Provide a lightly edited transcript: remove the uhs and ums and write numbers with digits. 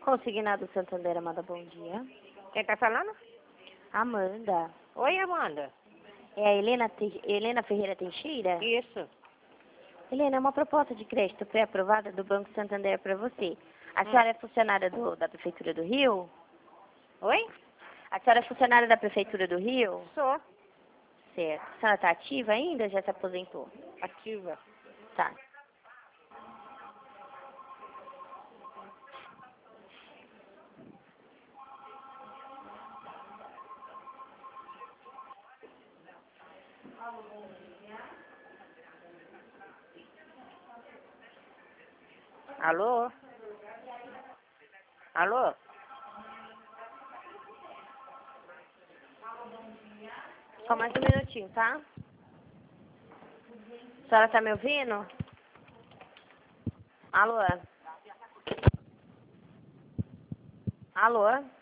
Consignado Santander, Amanda, bom dia. Quem tá falando? Amanda. Oi, Amanda. É a Helena Ferreira Teixeira? Isso. Helena, é uma proposta de crédito pré-aprovada do Banco Santander para você. A senhora é funcionária da Prefeitura do Rio? Oi? A senhora é funcionária da Prefeitura do Rio? Sou Certo. A senhora está ativa ainda ou já se aposentou? ativa. Tá. Alô? Alô? Só mais um minutinho, tá? A senhora tá me ouvindo? Alô? Alô?